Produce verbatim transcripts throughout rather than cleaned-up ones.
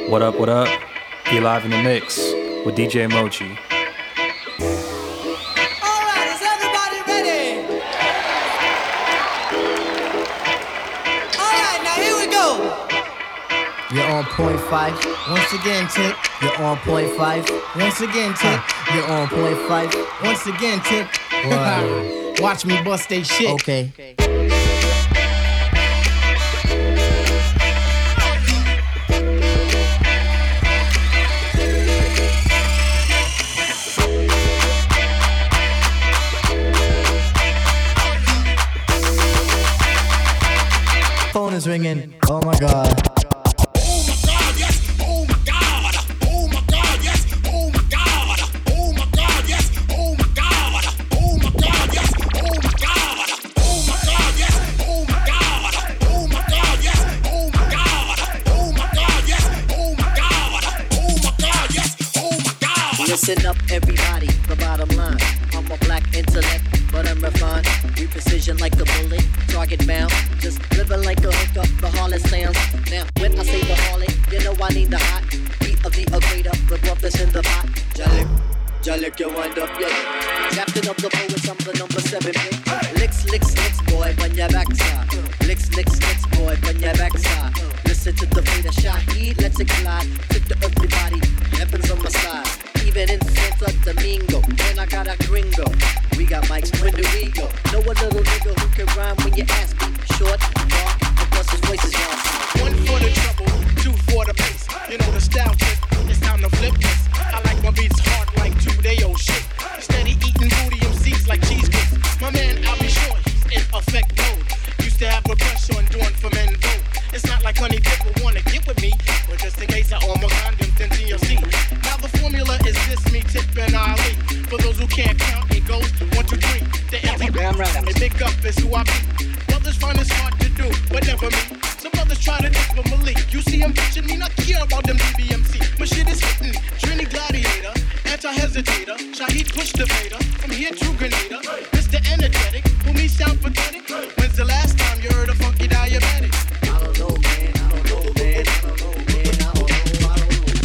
What up, what up? Be live in the mix with D J Mochi. Alright, is everybody ready? Alright, now here we go. You're on point five. Once again, Tick. You're on point five. Once again, Tick. You're on point five. Once again, Tick. Wow. Watch me bust they shit. Okay. Phone is ringing. Oh my god. Listen up, everybody, the bottom line. I'm a black intellect, but I'm refined. We precision like the bullet, target bound. Just living like a hookup, the harlot sounds. Now, when I say the harlot, you know I need the hot beat of the equator, the broth that's in the pot. Jalik, Jalik, you wind up, yeah. Captain of the poets, I'm the number seven pick. Licks, licks, licks, boy, on your backside. Licks, licks, licks, boy, on your backside. Listen to the beat of Shaheed, let's it collide. Tip to everybody, heaven's on my side. Even in Santo Domingo, when I got a gringo, we got mics, when do we go? Know a little nigga who can rhyme when you ask me. Short, dark, and plus his voice is raspy. One for the trouble, two for the bass. You know the style tip, it's time to flip this. I like my beats hard like two-day-old shit. Steady eating booty M Cs like cheese grits. My man, I'll be sure he's in effect mode. Used to have a crush on doing for men vote. It's not like honey dip will wanna get with me, but just in case I own my condoms in T L C. Now the formula is this, me, Tip, and Ali. For those who can't count, it goes one, two, three. The empty Damn right, I'm and big up is who I be. Brothers find it's hard to do, but never me. Some brothers try to diss with Malik. You see him bitching me, not care about them D B M C. My shit is hitting, Trini Gladiator, anti-hesitator, Shaheed push debater, from here to Grenada. Mister Energetic, who me sound pathetic. When's the last time you heard a funky diabetic? I don't know, man, I don't know, man, I don't know, man, I don't know, I don't know.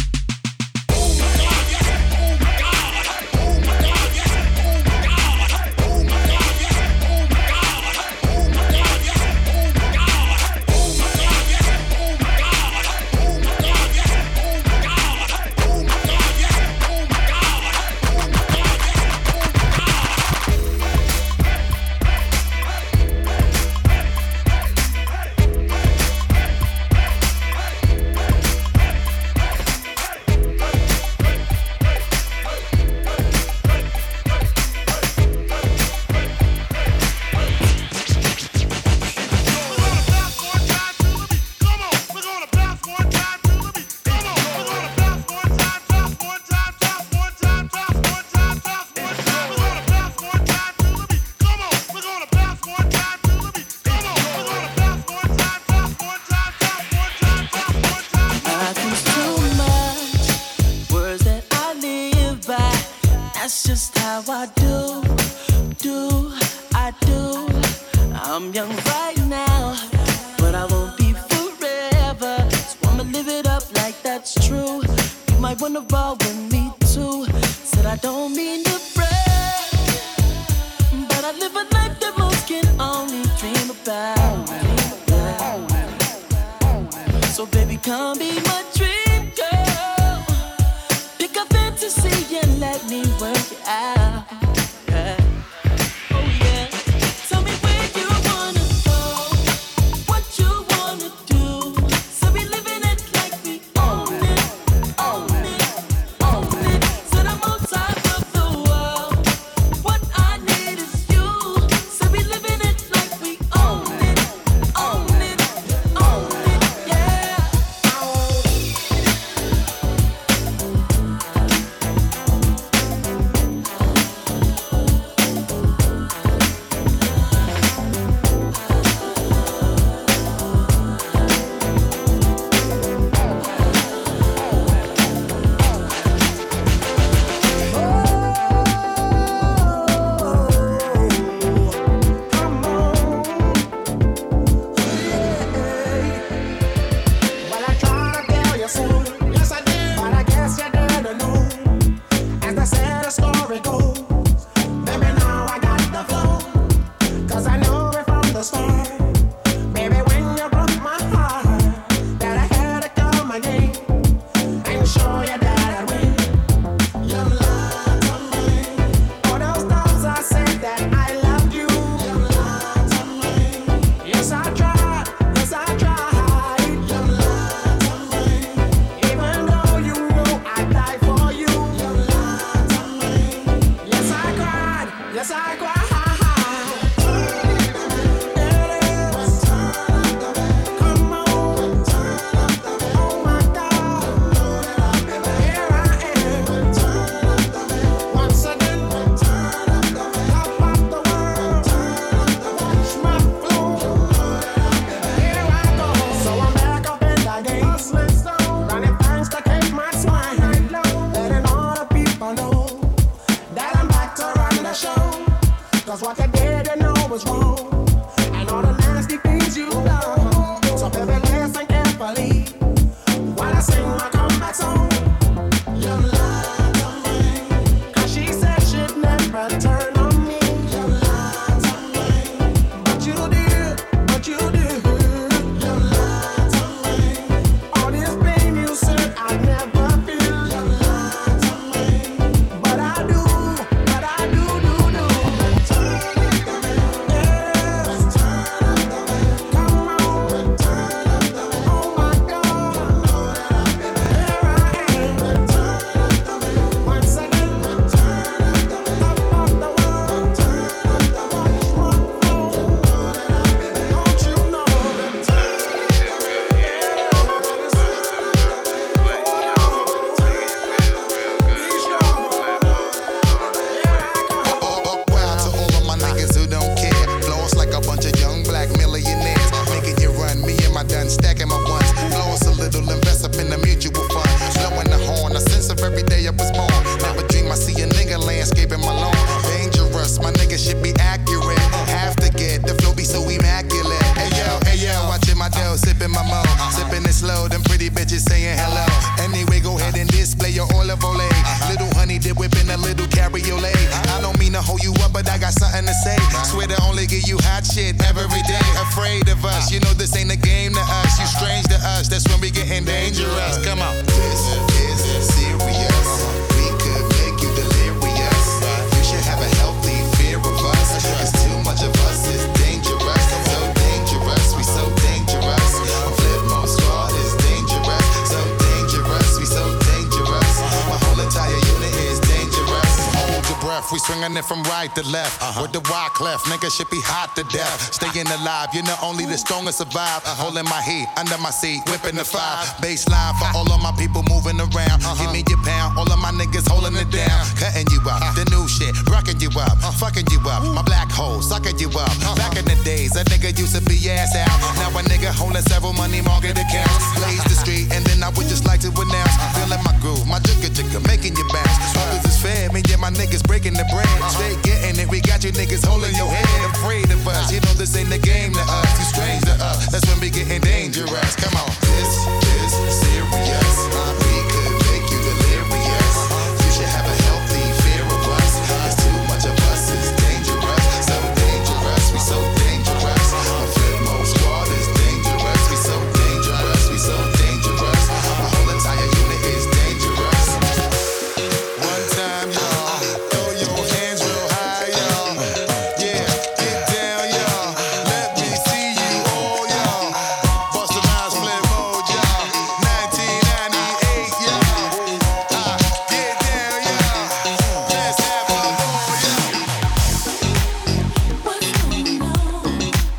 just saying hello. Anyway, go ahead and display your olive ole. Little honey dip whipping a little cabriolet. I don't mean to hold you up, but I got something to say. Swear to only give you hot shit every day. Afraid of us, you know this ain't a game to us. You strange to us, that's when we getting dangerous. Come on. This is serious. We could make you delirious. You should have a healthy fear of us. It's too much of us, it's dangerous. So dangerous, we so dangerous. Flip mode squad is dangerous. So dangerous, we so dangerous. My whole entire unit is dangerous. Hold your breath, we swinging it from right to left. Uh-huh. With the wide clef, nigga should be hot to death. Staying alive, you know only the strongest survive. Uh-huh. Holding my heat under my seat, whipping the five. Baseline for all of my people moving around. Uh-huh. Give me your pound, all of my niggas holding it down. Cutting you up, uh-huh. The new shit, rocking you up, uh-huh. Fucking you up. My black hole, sucking you up. Uh-huh. Back in the days, a nigga used to be ass out. Uh-huh. Now a nigga holding several money market accounts. Blaze the street, and then I would just like to announce. Uh-huh. Feeling my groove, my jigga jigga, making you bounce. Others is fair, me and my niggas breaking the bread. Uh-huh. Straight getting it, we got you niggas holding your head. Afraid of us, you know this ain't the game to us. You strange to us, that's when we getting dangerous. Come on, this is serious. We could make you delirious. You should have a healthy fear of us. It's too much of us, it's dangerous. So dangerous, we so dangerous. My flip mode squad is dangerous. We so dangerous, we so dangerous. My whole entire unit is dangerous. One time, y'all, throw your hands real high, y'all. Yeah, get down, y'all. Let me see you all, y'all. Bust the rhymes, flip mode, y'all. nineteen ninety-eight, y'all. Ah, get down, y'all. Let's have a ball, y'all. What's going on?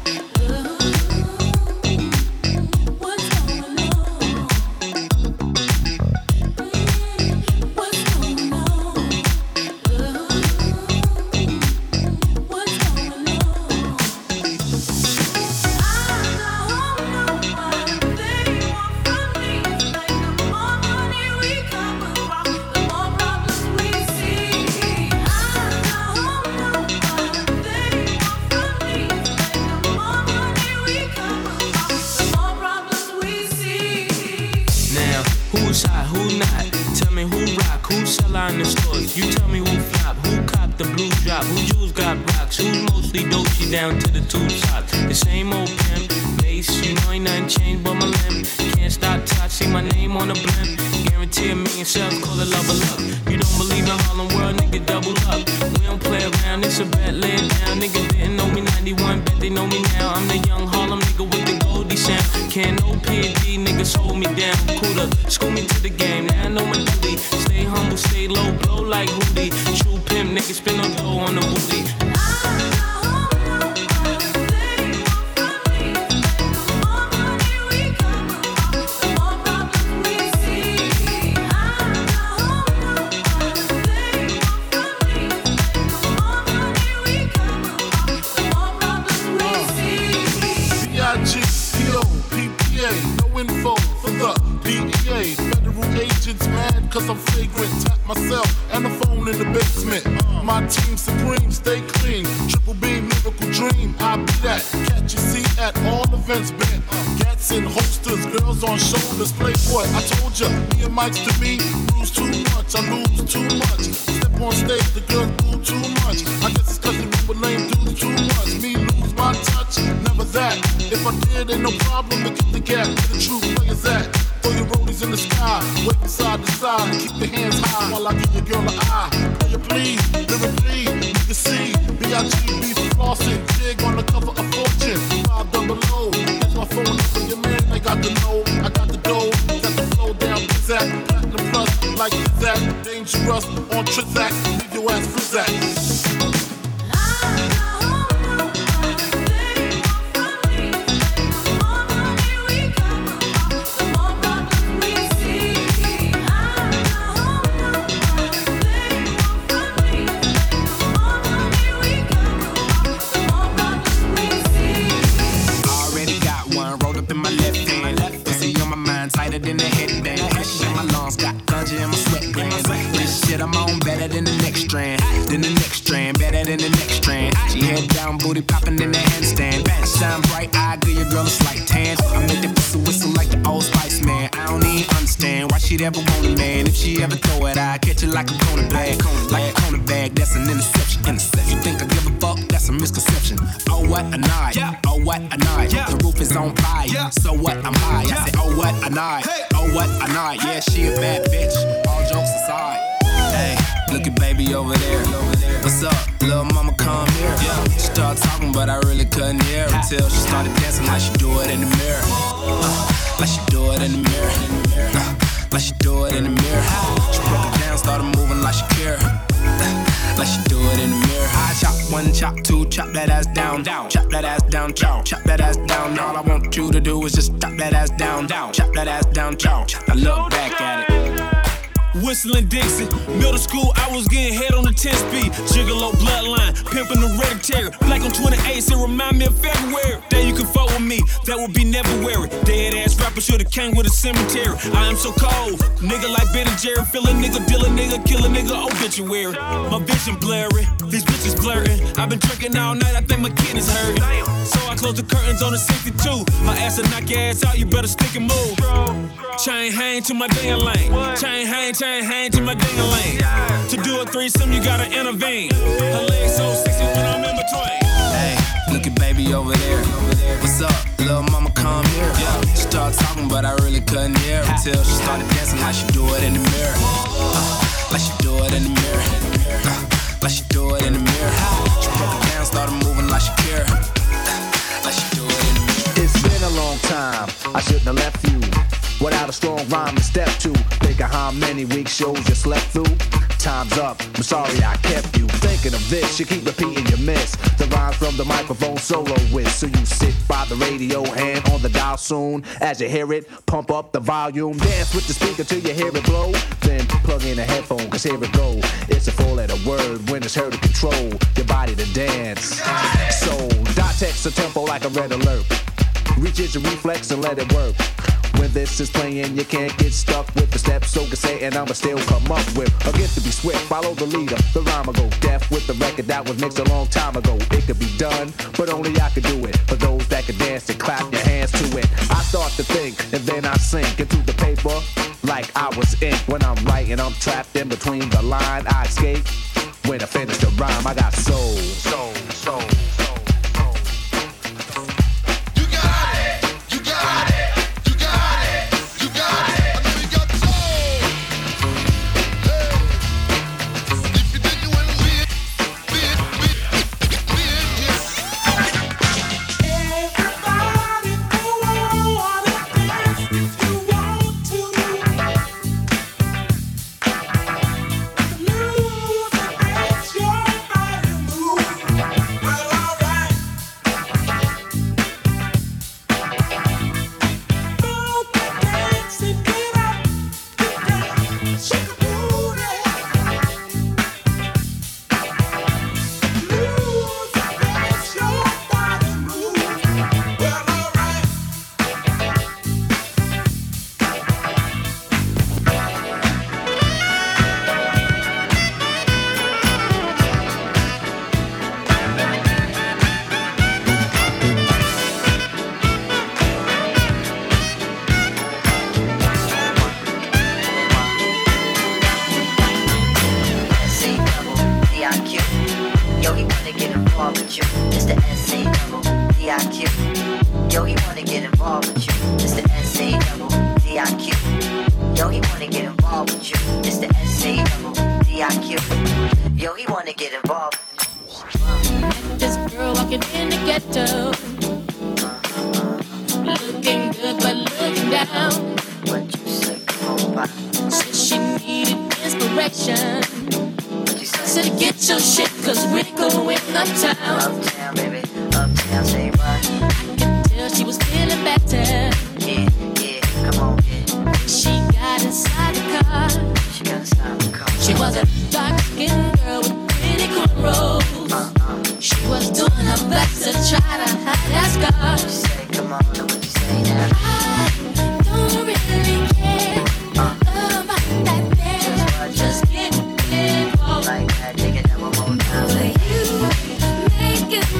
What's going on? What's going on? What's going on? I don't know what they want from me. Like the more money we come across, the more problems we see. I don't know what they want from me. Like the more money we come across, the more problems we see. Now, who's hot, who not? Tell me who rock, who sell out in the stores. You tell me who flop, who cop the blue drop, who jewels got rocks, who's mostly Dolce down to the two tops. The same old pimp, base, you know ain't nothing changed but my limb. Can't stop till I see my name on the blimp. Guarantee a million sales, call it love or luck. You don't believe in Harlem World, nigga, double up. We don't play around, it's a bet, lay it down. Nigga didn't know me ninety-one, bet they know me now. I'm the young Harlem nigga with the Goldie sound. Can't no P and D niggas hold me down. Cooler, school me to the game, now I know my duty. Stay humble, stay low, blow like Hootie. True pimp, nigga spin no dough on the booty. B I G P O P P A, no info for the D E A. Federal agents mad cause I'm flagrant. Tap myself and the phone in the basement. My team supreme, stay clean. Triple beam, lyrical dream. I be that. Catch a seat at all events bent. Gats in holsters, girls on shoulders. Playboy, I told ya, me and Mike's to me. Lose too much, I lose too much. Step on stage, the girls do too much. I guess it's cause the people lame do too much. Me lose my touch, never that. If I did, ain't no problem to get the gap where the true players at. Throw your rollies in the sky, wave from side to side, and keep your hands high while I give your girl an eye. Play it please, lyrically, you can see B I G B flossing, jig on the cover of Fortune. Five double O, here's my phone number, your man, I got the know, I got the dough, got the flow down, Bizak, platinum plus, like that, dangerous on Trizak, leave your ass frizzak. Tighter than the headband. Pressure in my lungs, got ganja in my sweatbands. This shit I'm on better than the next strand. Than the next strand, better than the next strand. She head down, booty popping in the handstand. Shine bright, I give your girl a slight tan. I make the whistle whistle like the old Spice Man. I don't need ever throw it, I catch it like a corner bag. Like a corner bag, that's an interception. Interception. You think I give a fuck? That's a misconception. Oh, what a night. Oh, what a night. The roof is on fire. So what? I'm high. I say, oh, what a night. Oh, what a night. Yeah, she a bad bitch. All jokes aside. Hey, look at baby over there. What's up? Little mama, come here. She started talking, but I really couldn't hear her until she started dancing like she do it in the mirror. Uh, like she do it in the mirror. Uh, like she do it in the mirror. She broke it down, started moving like she care. Uh, like she do it in the mirror. I chop one, chop two, chop that ass down, down. Chop that ass down, chop, chop that ass down. All I want you to do is just chop that ass down, down. Chop that ass down, chop. I look back at it. Whistling Dixie, middle school, I was getting head on the ten speed. Gigolo bloodline, pimping the hereditary. Black on twenty-eights, it remind me of February. Then you can fuck with me, that would be never weary. Dead ass rapper should've came with a cemetery. I am so cold, nigga like Ben and Jerry. Feel a nigga, deal a nigga, kill a nigga, obituary. My vision blurry, these bitches blurring. I've been drinking all night, I think my kidneys hurting. So I close the curtains on the sixty-two. My ass will knock your ass out, you better stick and move. Chain hang to my ding lane. Chain hang, chain hang to my ding lane. To do a threesome, you gotta intervene. Her legs so sexy when I'm in between. Hey, look at baby over there. What's up? Little mama, come here. She started talking, but I really couldn't hear her until she started dancing like she do it in the mirror. Uh, like she do it in the mirror. Uh, like she do it in the mirror. She broke it down, started moving like she care. Uh, like she do it in the mirror. It's been a long time, I shouldn't have left you without a strong rhyme to step to. Think of how many weak shows you slept through. Time's up, I'm sorry I kept you thinking of this. You keep repeating your miss the rhymes from the microphone solo with. So you sit by the radio, hand on the dial soon. As you hear it, pump up the volume. Dance with the speaker till you hear it blow. Then plug in a headphone, cause here it go. It's a four letter word when it's heard to control your body to dance. So dot text a tempo like a red alert. Reaches your reflex and let it work. When this is playing, you can't get stuck with the steps. So can say, and I'ma still come up with a gift to be swift. Follow the leader, the rhyme will go deaf with the record that was mixed a long time ago. It could be done, but only I could do it. For those that can dance and clap your hands to it. I start to think, and then I sink into the paper like I was ink. When I'm writing, I'm trapped in between the line. I escape when I finish the rhyme. I got soul, soul, soul. Like that, nigga, that one more time. You make it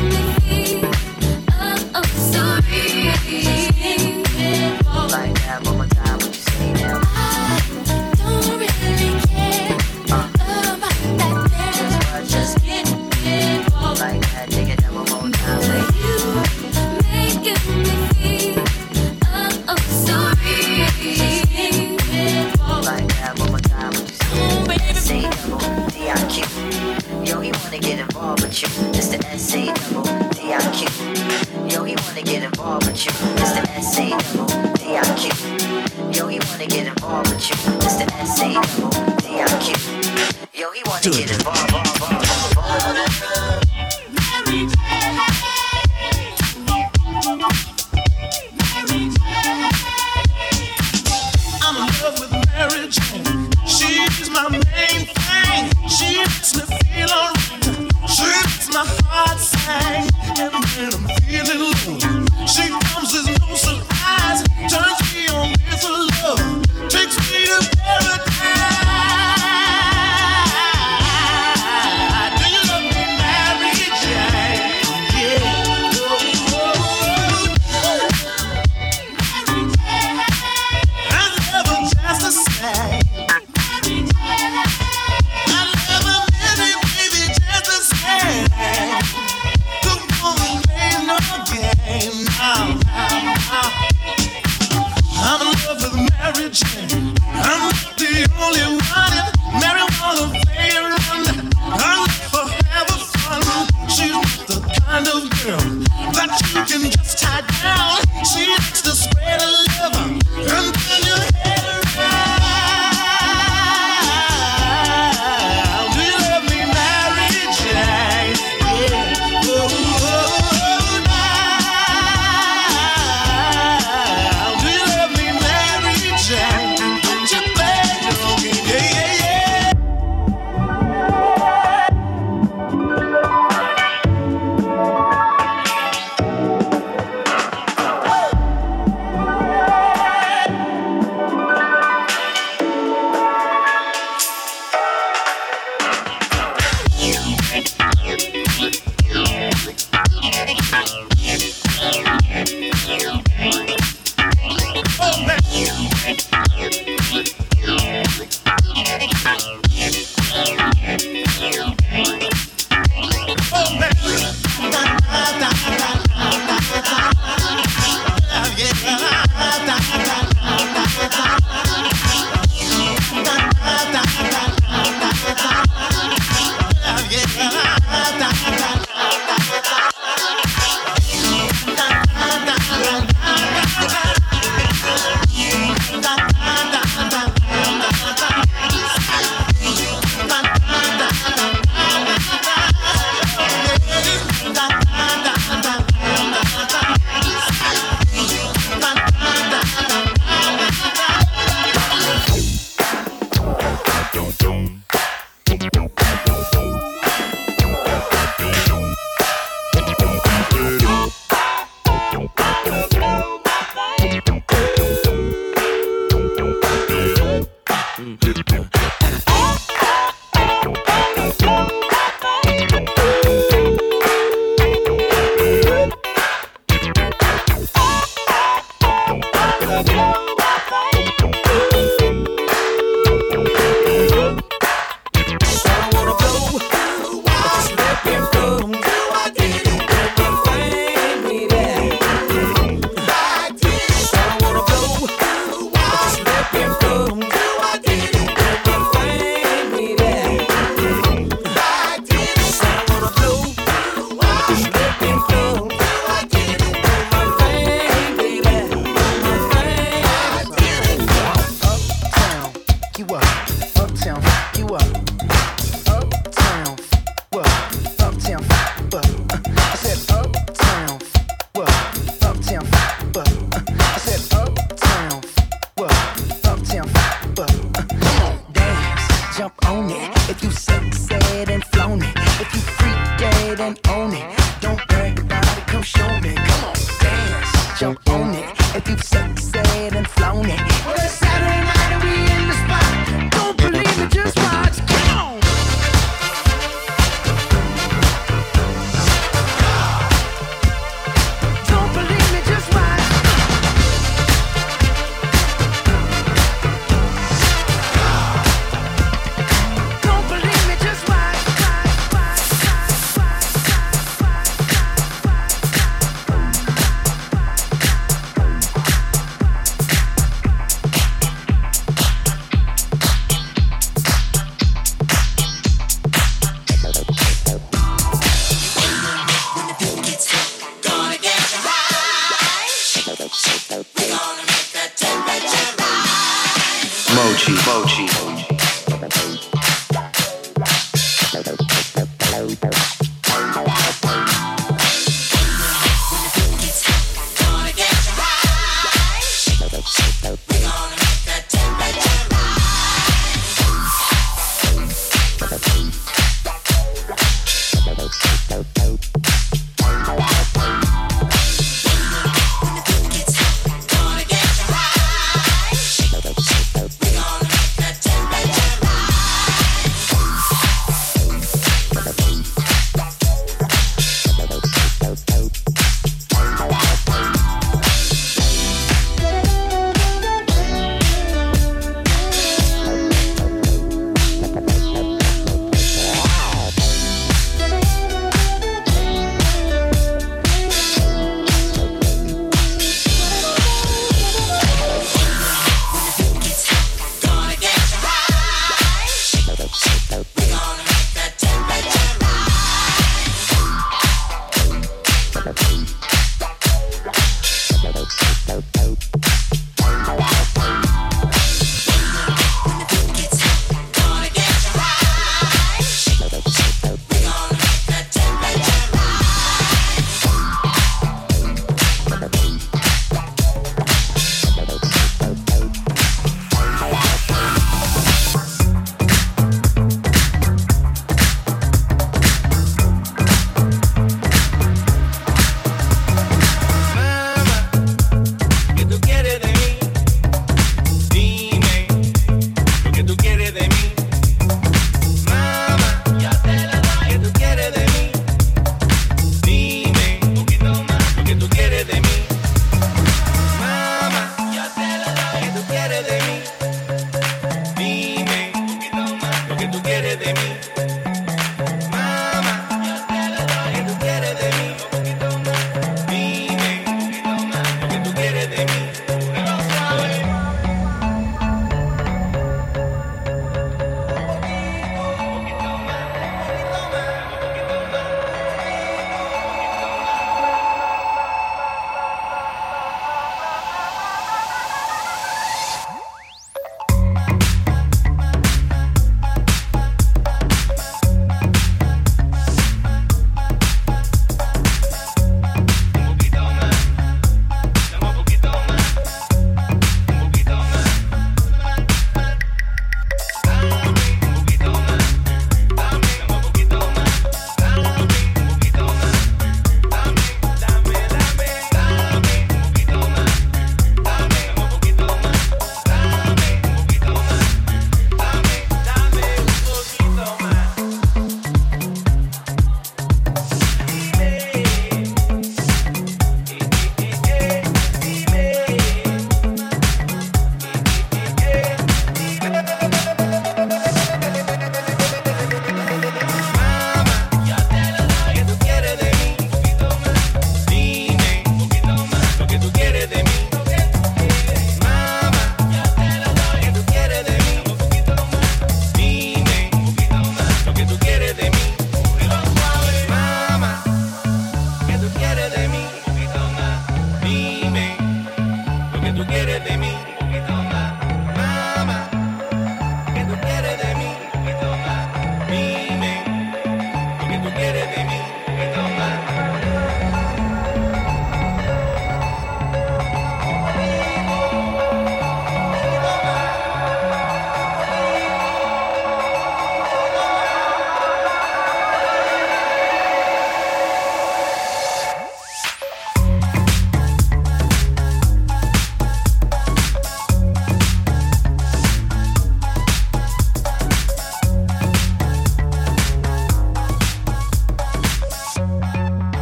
with you. Mister S A double D I Q. Yo, he wanna get involved with you. Mister S A double D I Q. Yo, he wanna get involved, involved, involved, involved. Mary J. I'm in love with Mary Jane. She's my main thing. She makes me feel alright. She makes my heart sing. And when I'm feeling low, she comes as no surprise. Turns me on with her love. Takes me to paradise. Do you love me, Mary Jane? Yeah. Oh, oh, oh. I love her just the same. I'm in love with Mary Jane. I'm not the only one. Mary wanna play around. I let her have a fun. She's not the kind of girl that you can just tie down. She likes to spread a love and turn your head around. Do you love me, Mary Jane? Yeah. Oh, oh, oh, now. Do you love me, Mary Jane? Don't you play on me? Yeah, yeah, yeah. Mochi, Mochi.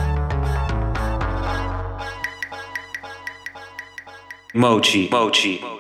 Mochi, Mochi.